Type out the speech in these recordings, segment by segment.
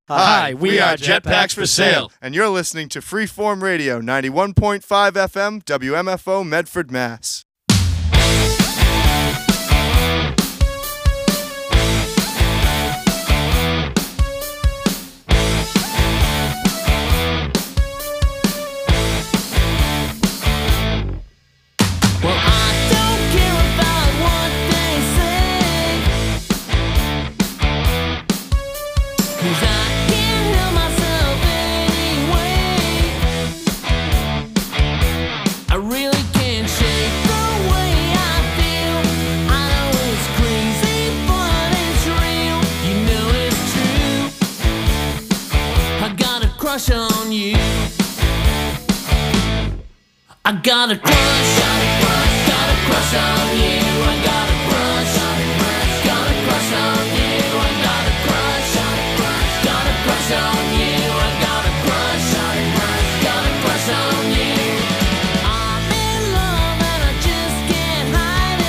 Hi, we are Jetpacks for Sale. And you're listening to Freeform Radio, 91.5 FM, WMFO, Medford, Mass. On you, I got a crush, got a crush on you. I got a crush on you. I got a crush on you. I got a crush on you. I got a crush on you. I'm in love and I just can't hide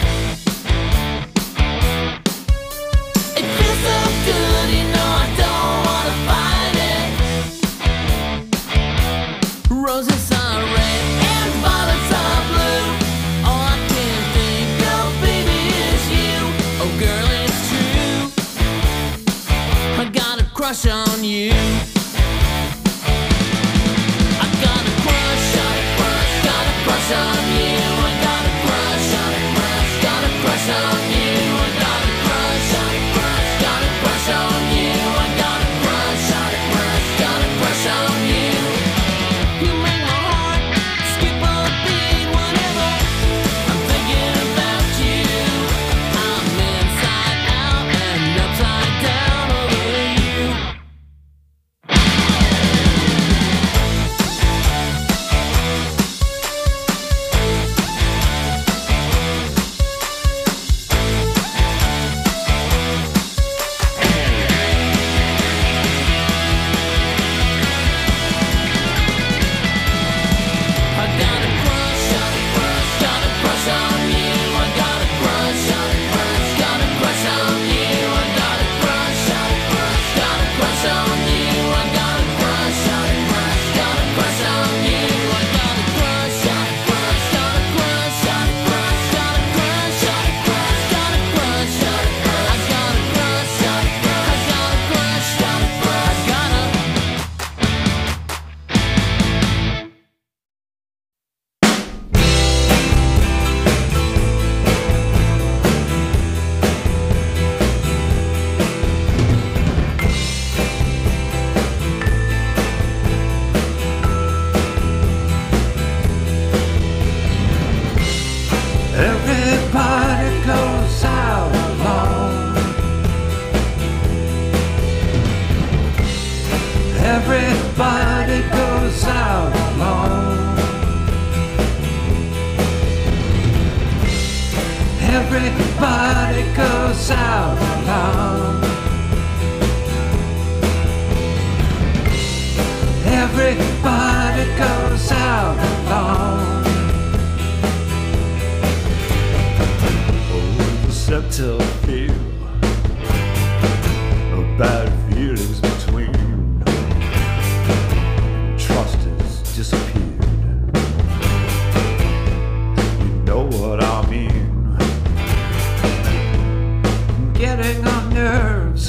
it. It feels so good, you know I don't wanna fight it. Roses are red and violets are blue. All I can think of, baby, is you. Oh, girl, it's true. I got a crush on you. I got a crush on you. I got a crush on you. I got a crush on you. Got a crush on you. I got a crush on you. Got a crush on you. I got a crush on you. Got a crush on you. You make my heart skip a beat whenever I'm thinking about you. I'm inside out and upside down over you. I got a crush on you. Got a crush on you. I got a crush on you. Got a crush on you. I got a crush on you. Got a crush on you. I got a crush on you. Got a crush on you. I got a crush on you. Got a crush on you. Got a crush on you. Got a crush on you. I got a crush on you. I got a crush on you. I got a Everybody goes out alone. Everybody goes out alone. Everybody goes out alone. Everybody goes out alone. Subtle feel of bad feelings between. Trust has disappeared. You know what I mean. Getting on nerves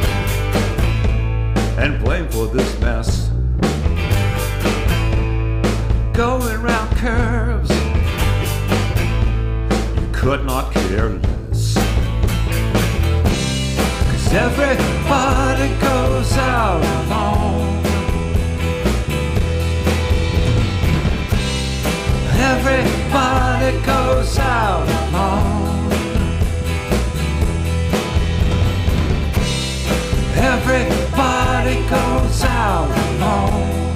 and blame for this mess. Going round curves. You could not care less. Everybody goes out alone. Everybody goes out alone. Everybody goes out alone.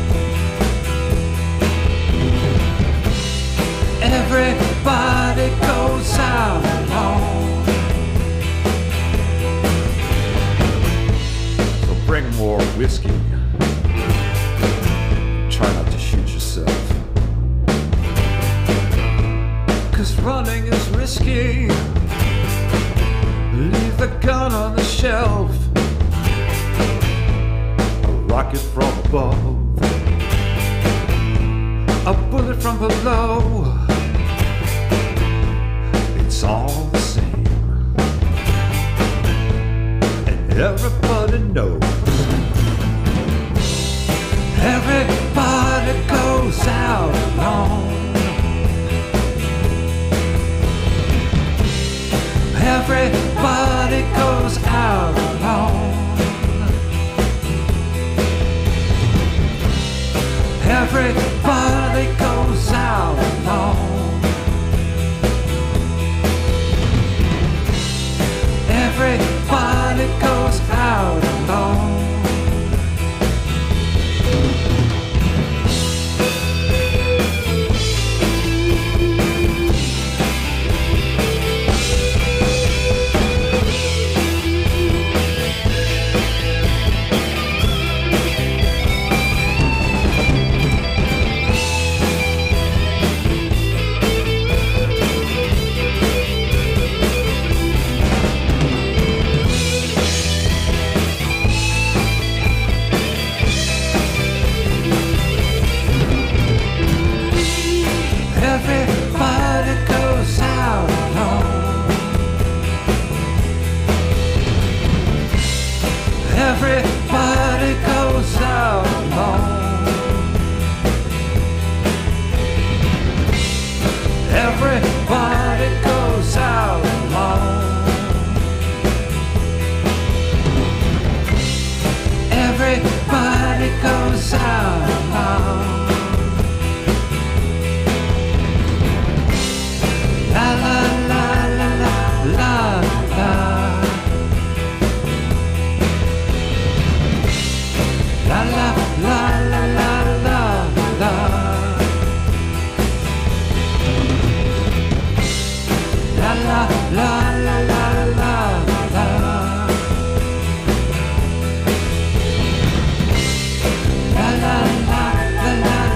Everybody goes out alone. Bring more whiskey. from above, a bullet from below. It's all the same, and everybody knows. Everybody goes out alone. Everybody goes out alone. Everybody goes out alone. Everybody goes out alone. Everybody goes out alone. Everybody goes out alone. Everybody goes out alone. Everybody goes out alone. La la la la la la la. La la la la la la la. La la la la la la la. La la la la la.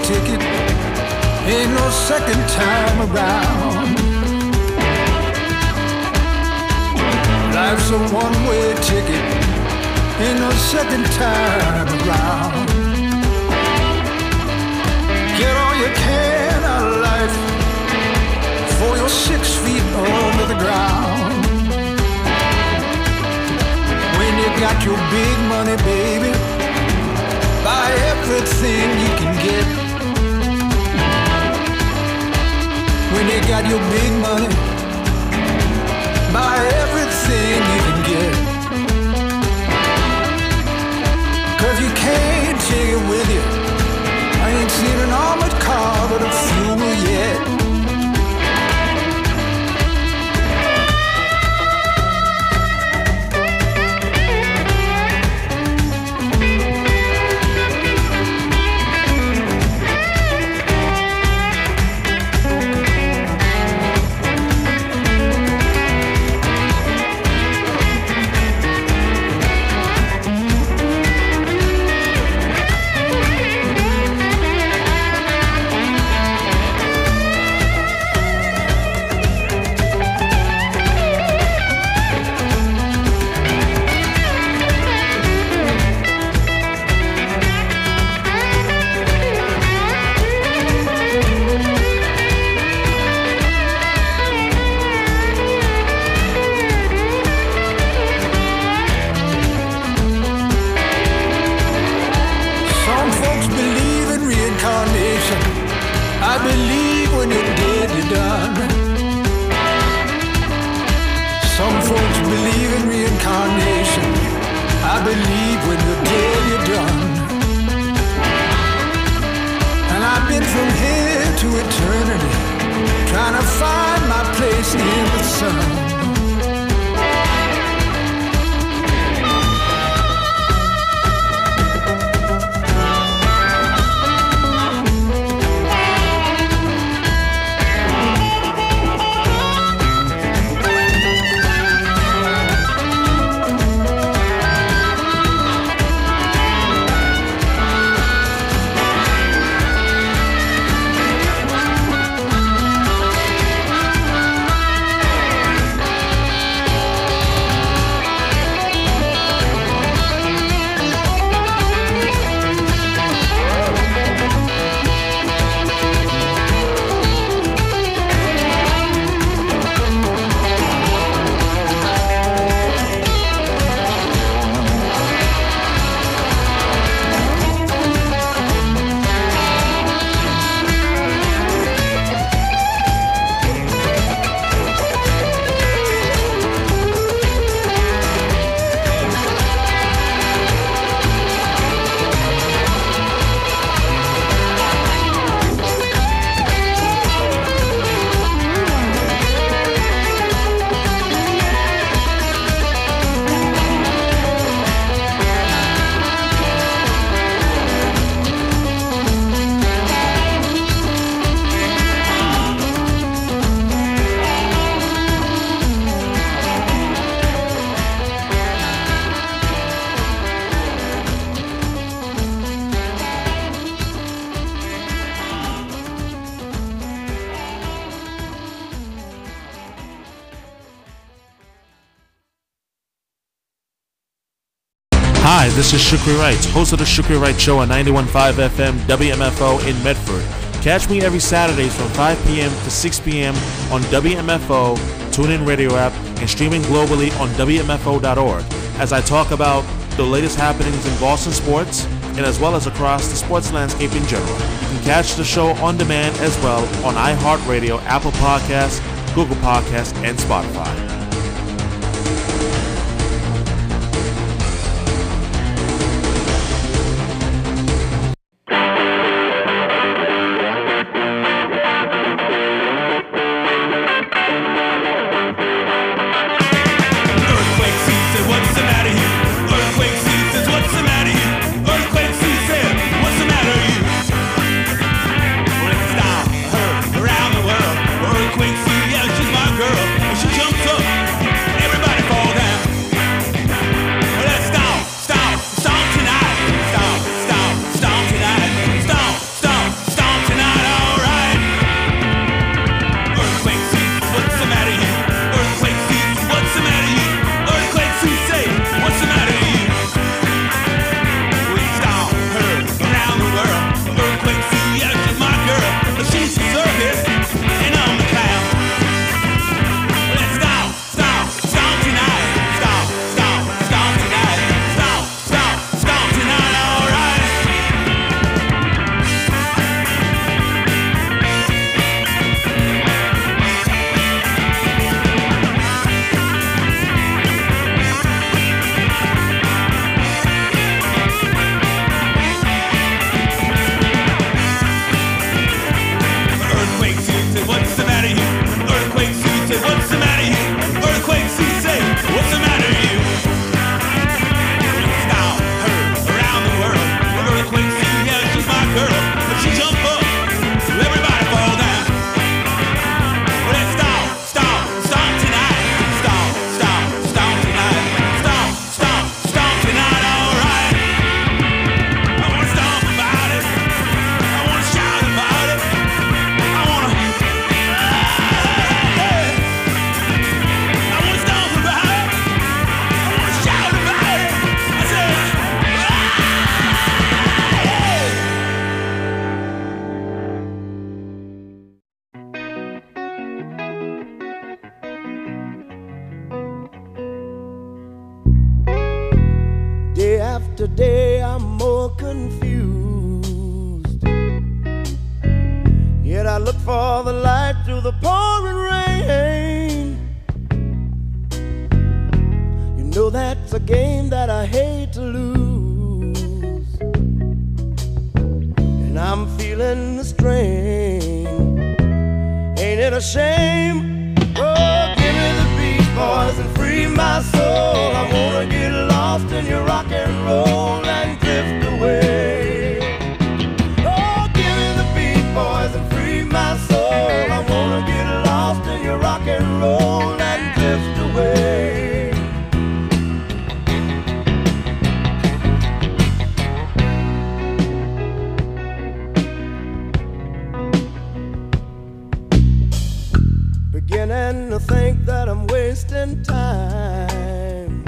ticket, ain't no second time around. Life's a one-way ticket, ain't no second time around. Get all you can out of life before you're 6 feet under the ground. When you got your big money, baby, buy everything you can get. When you got your big money, buy everything you can get. 'Cause you can't take it with you. I ain't seen an armored car but a funeral yet. I believe when you're dead, you're done. Some folks believe in reincarnation. I believe when you're dead, you're done. And I've been from here to eternity, trying to find my place in the sun. Hi, this is Shukri Wright, host of the Shukri Wright Show on 91.5 FM WMFO in Medford. Catch me every Saturdays from 5 p.m. to 6 p.m. on WMFO, TuneIn Radio app, and streaming globally on WMFO.org as I talk about the latest happenings in Boston sports and as well as across the sports landscape in general. You can catch the show on demand as well on iHeartRadio, Apple Podcasts, Google Podcasts, and Spotify. Around the world, earthquake, see, yeah, she's my girl. She jumps up. today I'm more confused. Yet I look for the light through the pouring rain. You know that's a game that I hate to lose, and I'm feeling the strain. Ain't it a shame? Oh, give me the beat, boys, and free my soul. I wanna get lost in your rock and roll and drift away. Oh, give me the beat, boys, and free my soul. I wanna get lost in your rock and roll and drift away. Beginning to think that I'm wasting time.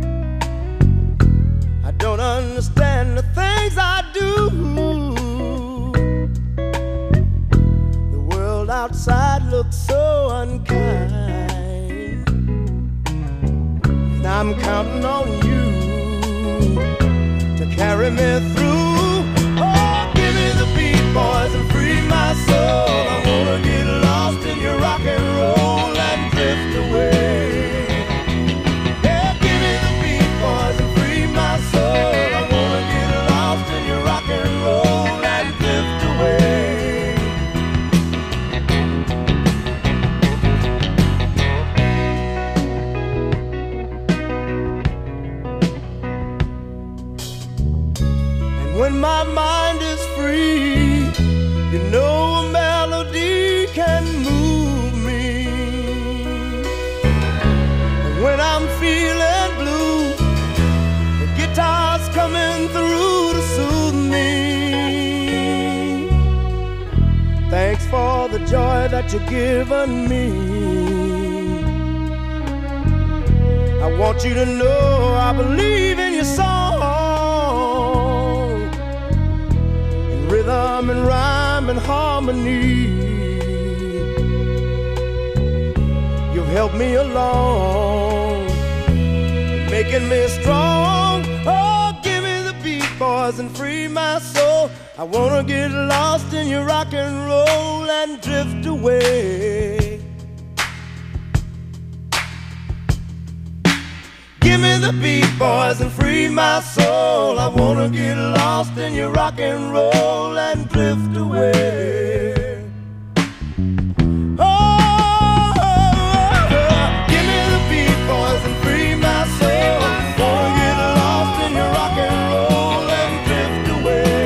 I don't understand the things I do. The world outside looks so unkind, and I'm counting on you to carry me through. Oh, give me the beat, boys, and free my soul. I wanna get lost in your rock and roll and drift away. Yeah, give me the beat, boys, and free my soul. I wanna get lost in your rock and roll and drift away. And when my mind is free, you know a melody can move me. And when I'm feeling blue, the guitar's coming through to soothe me. Thanks for the joy that you've given me. I want you to know I believe in your song, in rhythm and rhyme and harmony. You've helped me along, making me strong. Oh, give me the beat, boys, and free my soul. I wanna get lost in your rock and roll and drift away. Give me the beat, boys, and free my soul. I wanna get lost in your rock and roll and drift away. Oh, give me the beat, boys, and free my soul. Wanna get lost in your rock and roll and drift away.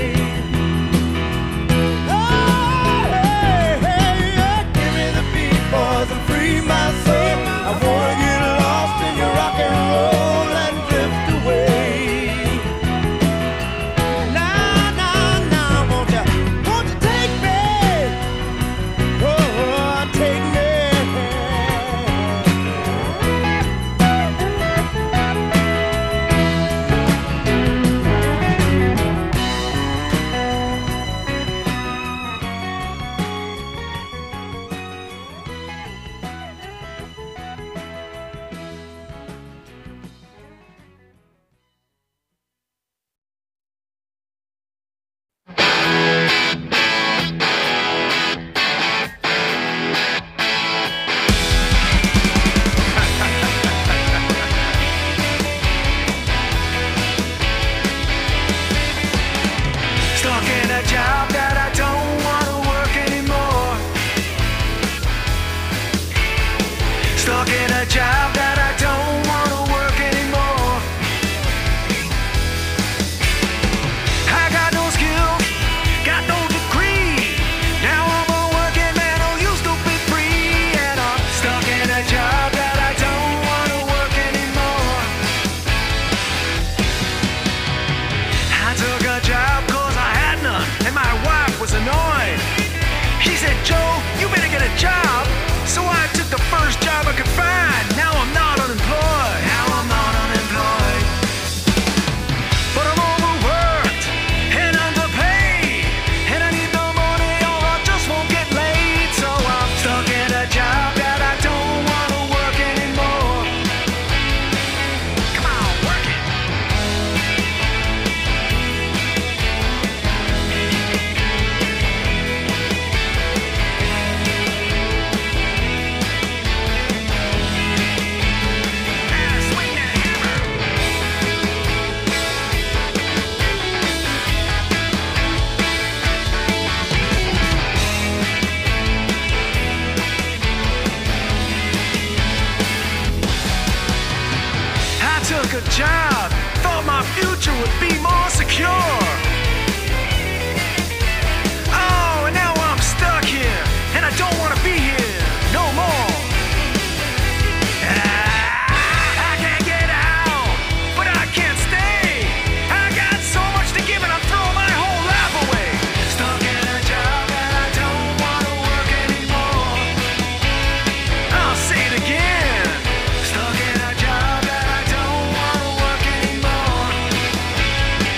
Oh, hey, hey, yeah. Give me the beat, boys, and free my soul. I wanna get lost in your rock and roll and drift away. Now, now, now, won't you take me? Oh, take me. Stuck in a job that I don't want to work anymore. Stuck in a job that I don't want to work anymore. I got no skills, got no degree. Now I'm a working man who used to be free. And I'm stuck in a job that I don't want to work anymore. I took a job cause I had none, and my wife was annoyed. She said, Joe, you better get a job. So I took the first job I could find. Now I'm not unemployed. Now I'm not unemployed. But I'm overworked and underpaid, and I need the money or I just won't get laid. So I'm stuck in a job that I don't want to work anymore. Come on, work it. job. Thought my future would be more secure. Oh, and now I'm stuck here, and I don't want to be here no more. I can't get out, but I can't stay. I got so much to give, and I'm throwing my whole life away. Stuck in a job that I don't want to work anymore. I'll say it again. Stuck in a job that I don't want to work anymore.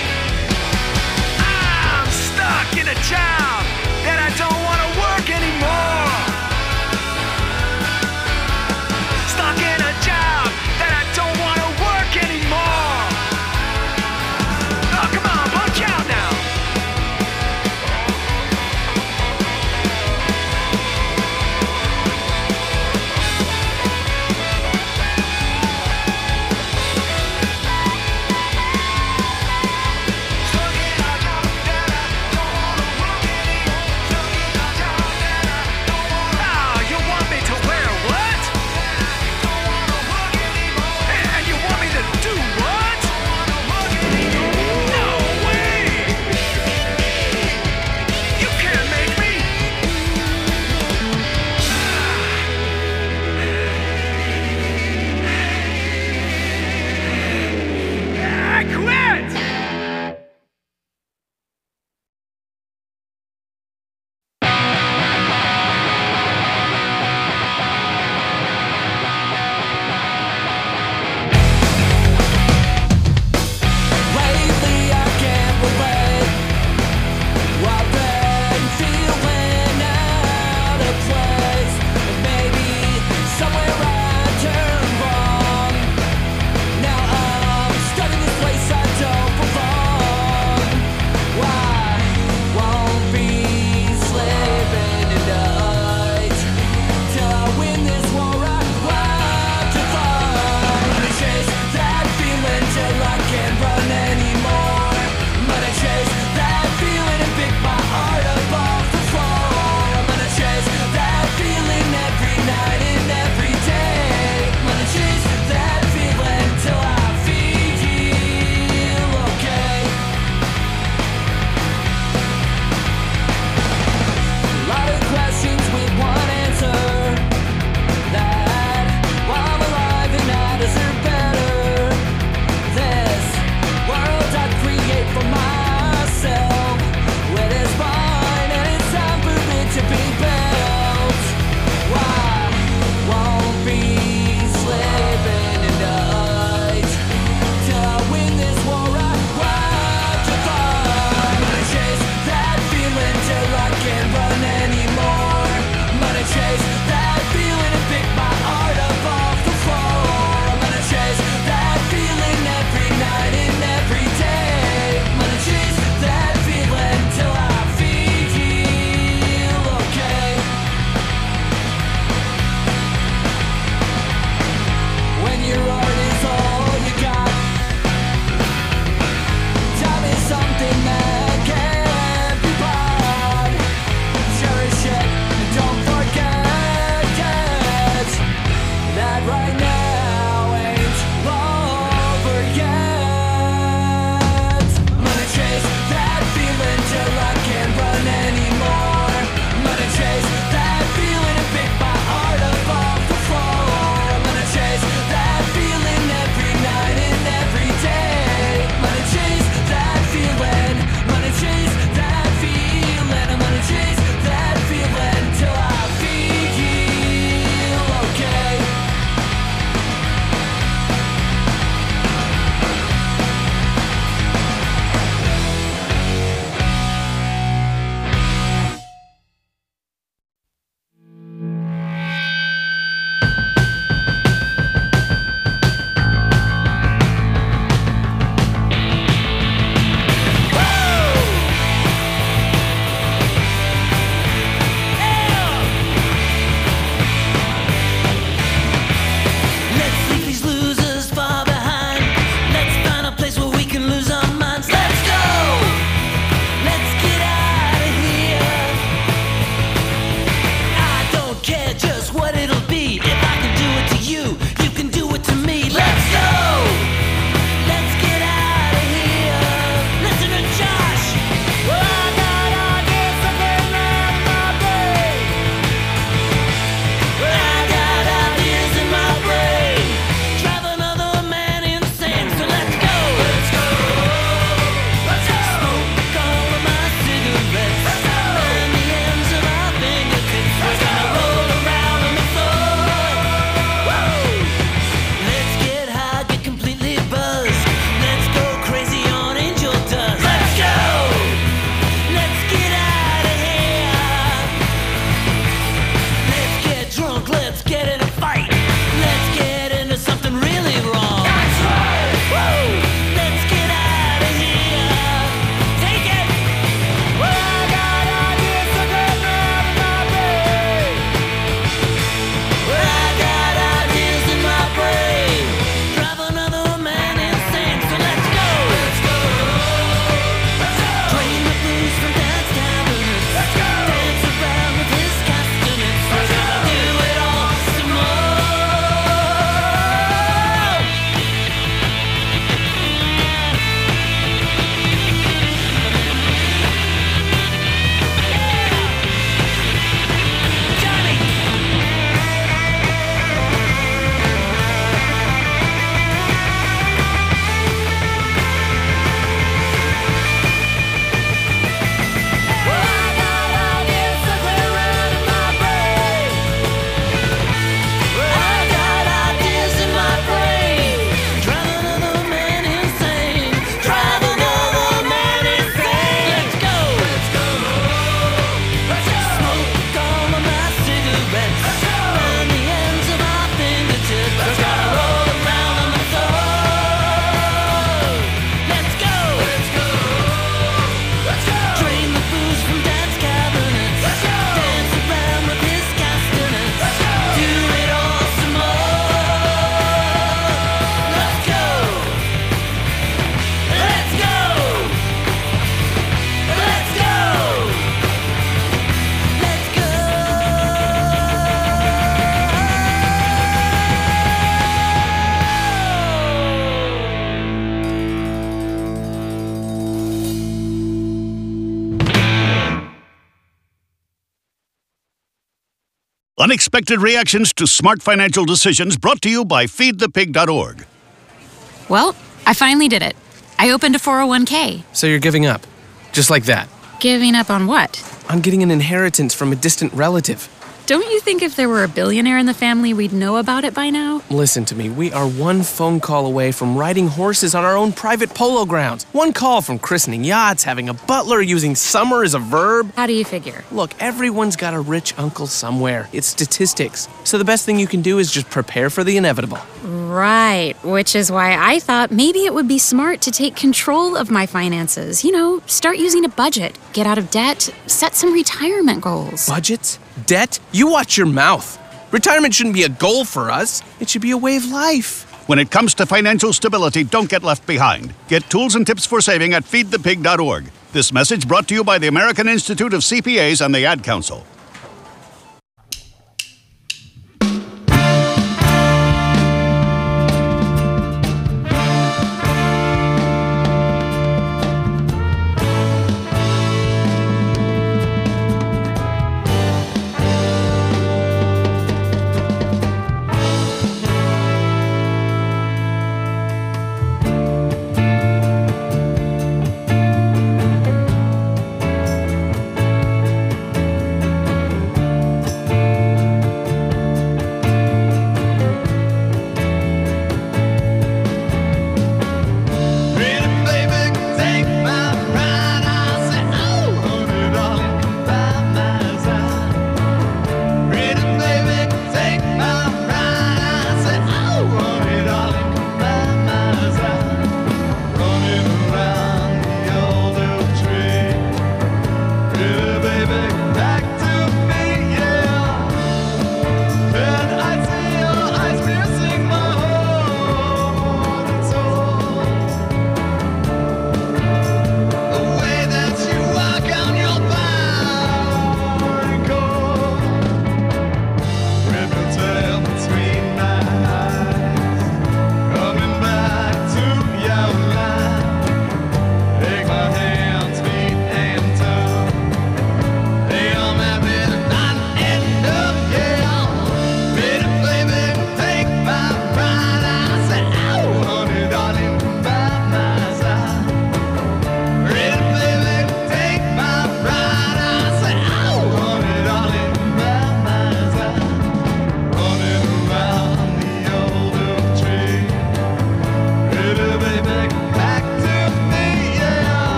Unexpected reactions to smart financial decisions brought to you by feedthepig.org. Well, I finally did it. I opened a 401k. So you're giving up? Just like that? Giving up on what? On getting an inheritance from a distant relative. Don't you think if there were a billionaire in the family, we'd know about it by now? Listen to me. We are one phone call away from riding horses on our own private polo grounds. One call from christening yachts, having a butler, using summer as a verb. How do you figure? Look, everyone's got a rich uncle somewhere. It's statistics. So the best thing you can do is just prepare for the inevitable. Right, which is why I thought maybe it would be smart to take control of my finances. You know, start using a budget, get out of debt, set some retirement goals. Budgets? Debt? You watch your mouth. Retirement shouldn't be a goal for us. It should be a way of life. When it comes to financial stability, don't get left behind. Get tools and tips for saving at feedthepig.org. This message brought to you by the American Institute of CPAs and the Ad Council.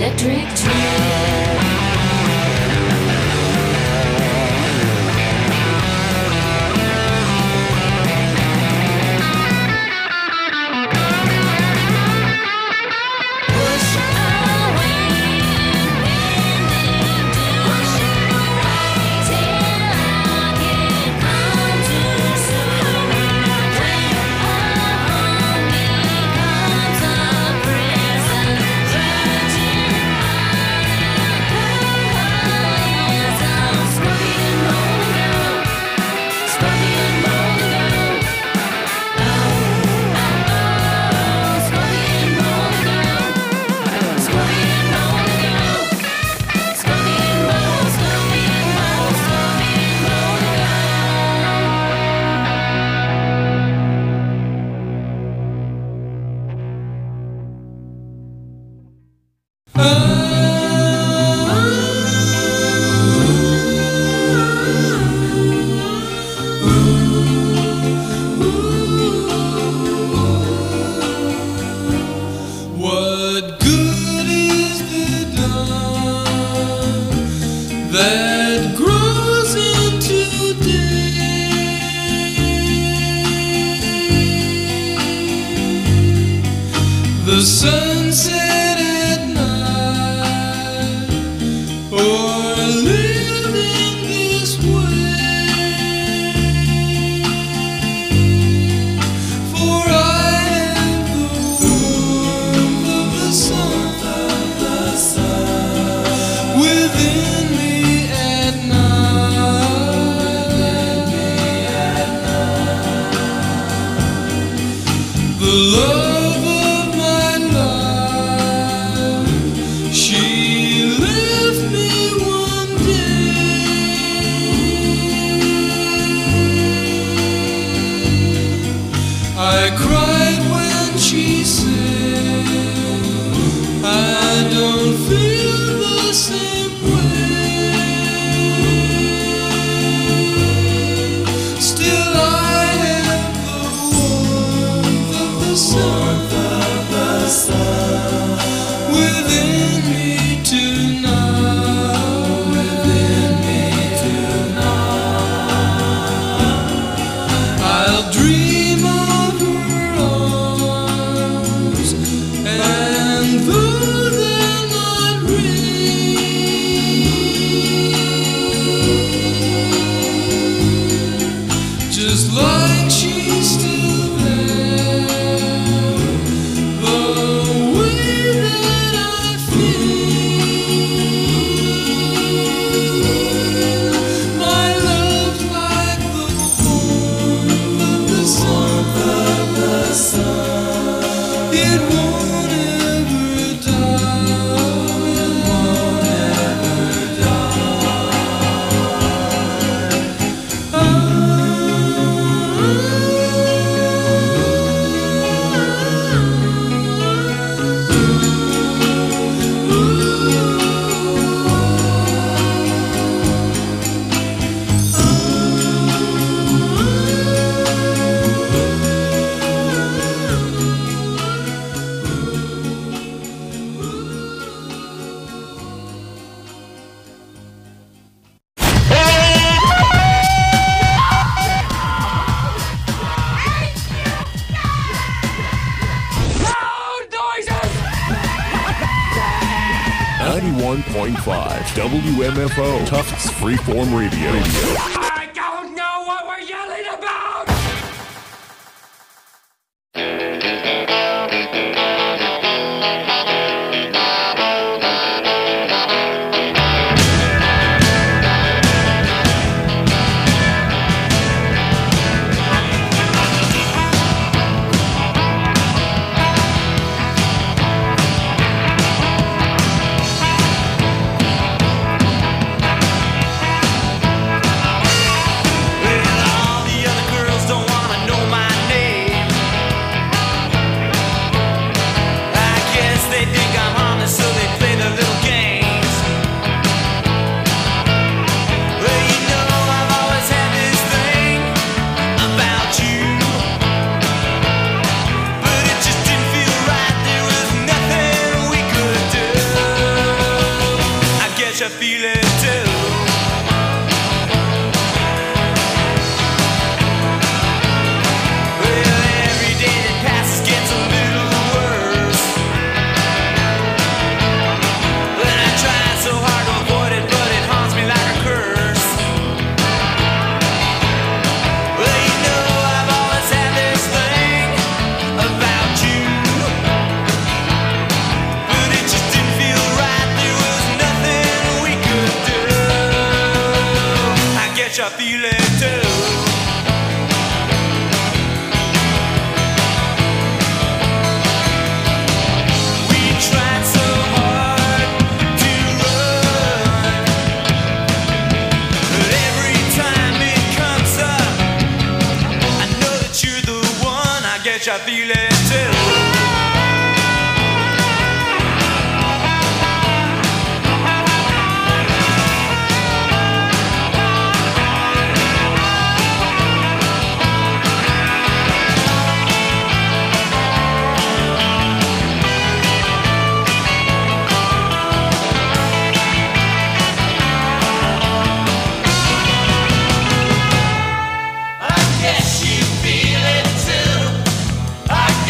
electric chair. The sunset at night, or living this way. For I have the warmth of the sun within me at night. The love I cried when she said, I don't feel the same way. Still I have the warmth of the sun within me tonight. Within me tonight. I'll dream of just like she's still there, the way that I feel, my love's like the warmth of the sun, it won't ever die, it won't ever die. WMFO, Tufts Freeform Radio. I don't know what we're yelling about! guess you feel it too. Well, every day that passes gets a little worse. When I try so hard to avoid it, but it haunts me like a curse. Well, you know I've always had this thing about you, but it just didn't feel right. There was nothing we could do. I guess you feel it too. We tried so hard to run, but every time it comes up, I know that you're the one. I guess I feel it too. I guess you feel it too. I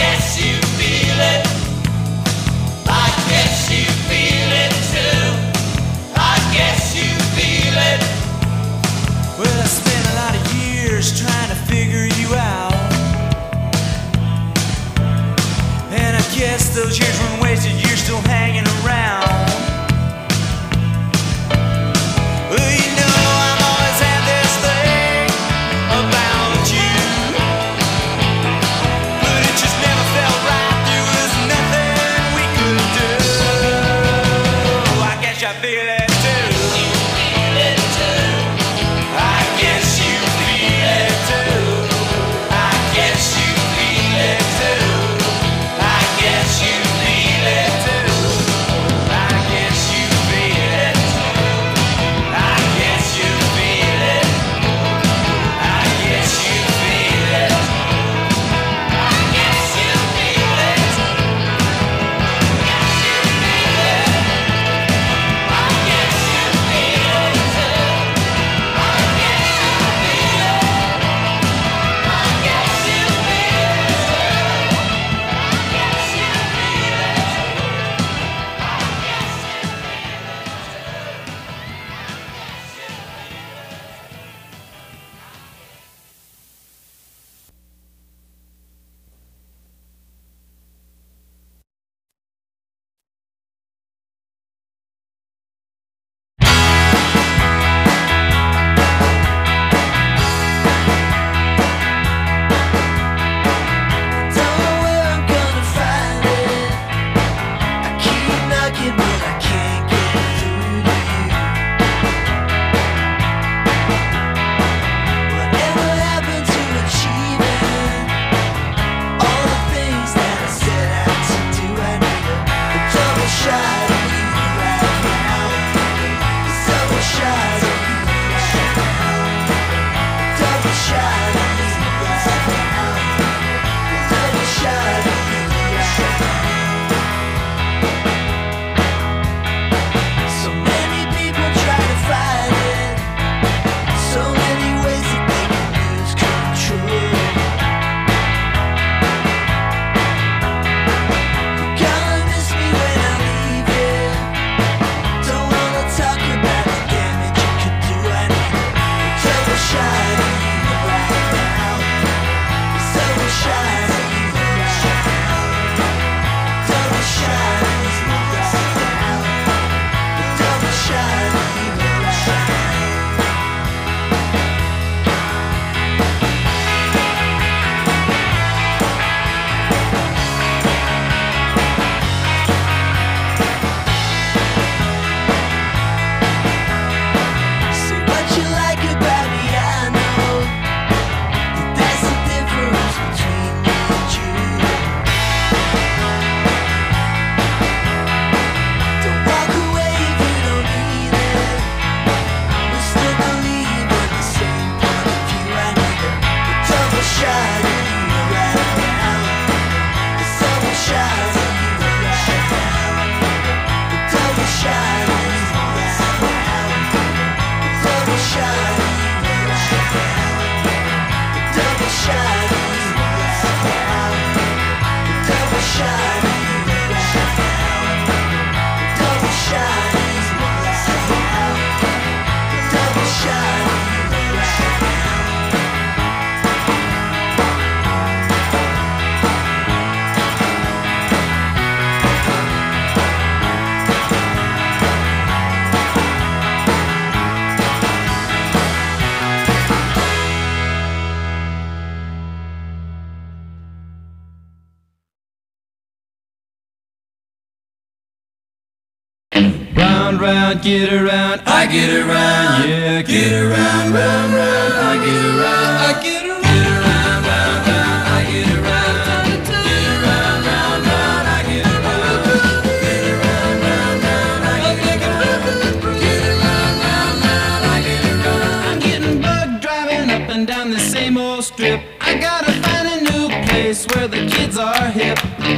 Round, round, get around, I get around, yeah, get around, round, round, I get around, I get around, round, round, I get around, get around, round, round, I get around, get around, round, round, I get around, get around, round, round, I get around. I'm getting bugged driving up and down the same old strip. I gotta find a new place where the kids are hip.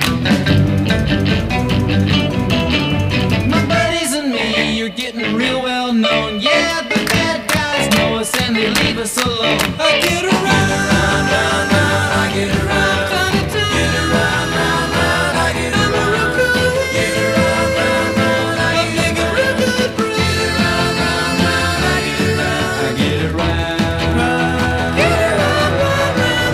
You're getting real well known. Yeah, the bad guys know us and they leave us alone. I get around, round, round, round, I get around. Get around, round, round, I get around. Get around, round, round, I get around. Get around, round, round, I get around. I get around, get around, round, round.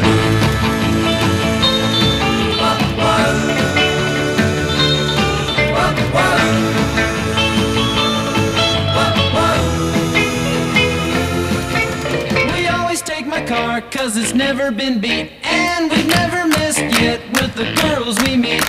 Car, 'cause it's never been beat, and we've never missed yet with the girls we meet.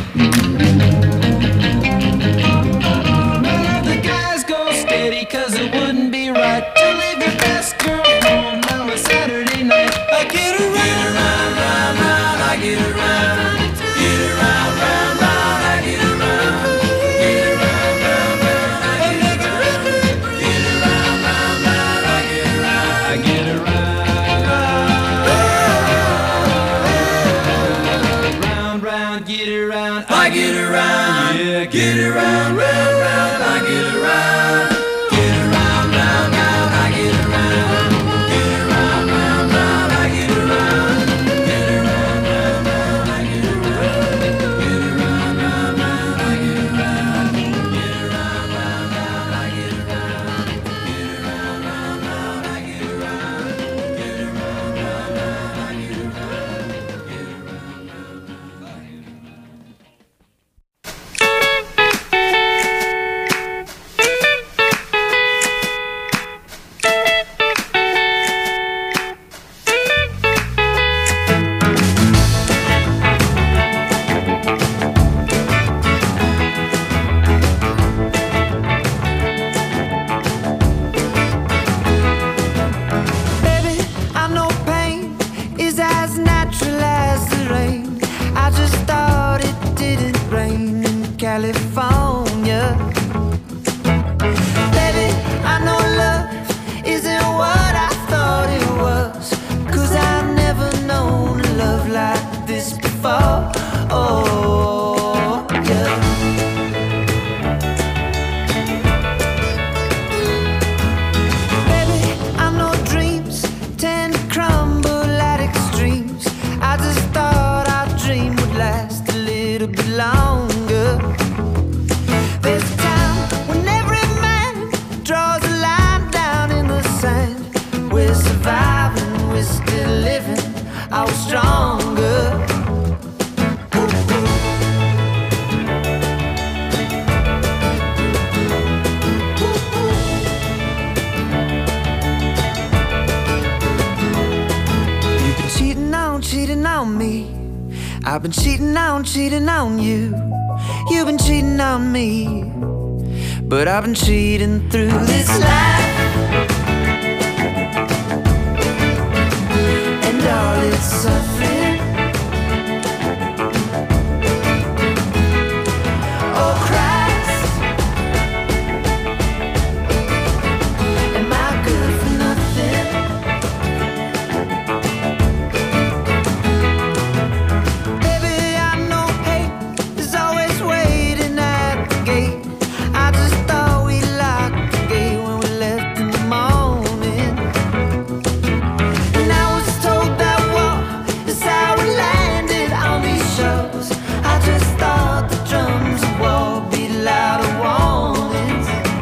None of the guys go steady, 'cause it wouldn't be right to leave your best girl home on a Saturday night. I get around, round, round, round, I get around. Get around, round, round, I get around. Get around, round, round, I get around. Get around, round, round, I get around. I get around. Get around, I get around, yeah, get around, round, round, I get around. Get around, round, round, I get around. Get around, round, round, I get around. Get around, round, round, I get around. Get around, round, round, I get around. Get around, round, round, I get around. Get around, round, round, I get around. Get around, round, round, I get around. California. Baby, I know love isn't what I thought it was, 'cause I've never known a love like this before. Oh, yeah. Baby, I know dreams tend to crumble at extremes. I just thought our dream would last a little bit longer. There's a time when every man draws a line down in the sand. We're surviving, we're still living, all stronger. You've been cheating on me. I've been cheating on you. You've been cheating on me, but I've been cheating through this life, and all its suffering. Oh Christ, am I good for nothing? Baby, I know hate is always waiting at the gate. I just thought we locked the gate when we left in the morning. And I was told that war is how we landed on these shores. I just thought the drums of war beat louder warnings.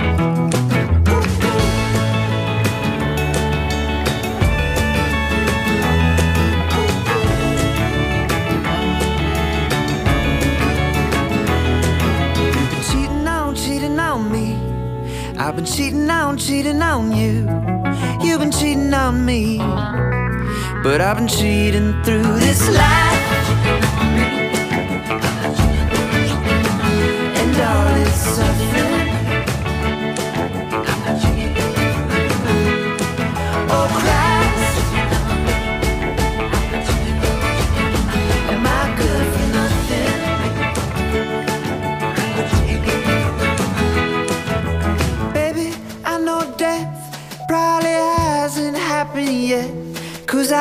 You've been cheating on me. I've been cheating on you. You've been cheating on me, but I've been cheating through this life, and all its suffering.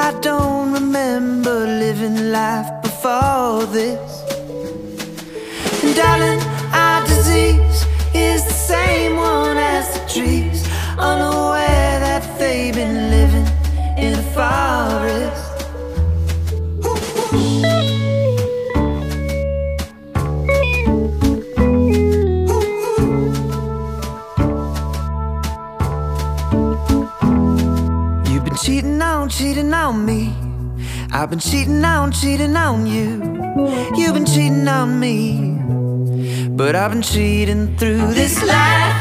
I don't remember living life before this. And darling, our disease is the same one as the trees, unaware that they've been living in a forest. You've been cheating on me. I've been cheating on you. You've been cheating on me, but I've been cheating through this life.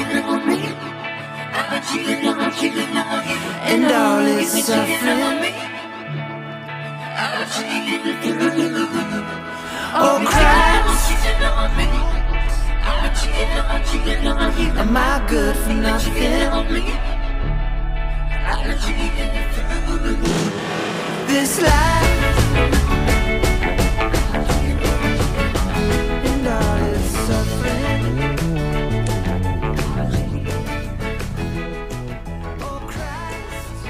And all is suffering. Oh Christ, am I good for nothing? This life and all is suffering. Oh Christ.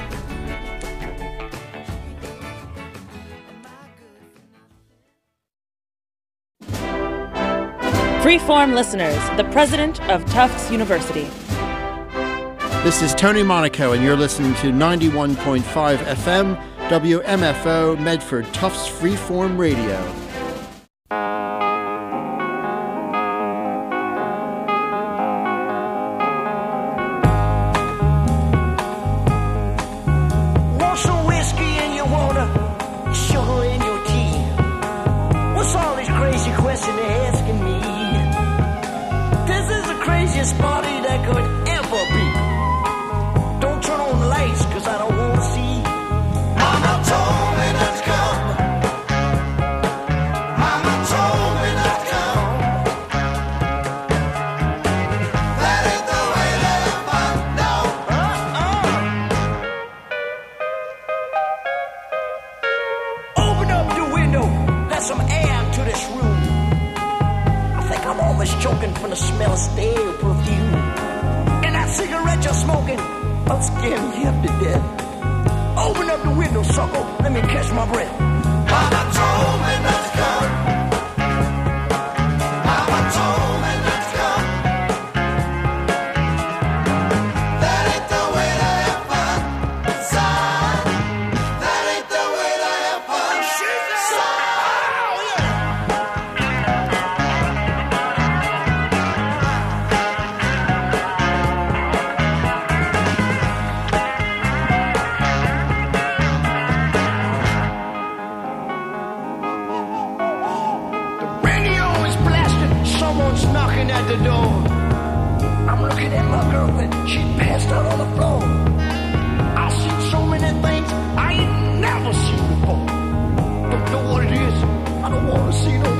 Freeform listeners, the president of Tufts University. This is Tony Monaco, and you're listening to 91.5 FM, WMFO, Medford, Tufts Freeform Radio. Want some whiskey in your water, sugar in your tea? What's all these crazy questions they're asking me? This is the craziest party that could ever be. Don't turn on the lights, cause I don't want to see. Mama told me not to come. Mama told me not to come. That ain't the way to have fun, no. Open up your window, let some air into this room. I think I'm almost choking from the smell of stale perfume. And that cigarette you're smoking, I'm scaring you up to death. Open up the window, sucker. Let me catch my breath. Mama told me not to come. Mama told me not to come. That ain't the way to have fun. Son, that ain't the way to have fun. Someone's knocking at the door. I'm looking at my girlfriend. She passed out on the floor. I've seen so many things I ain't never seen before. Don't know what it is. I don't want to see no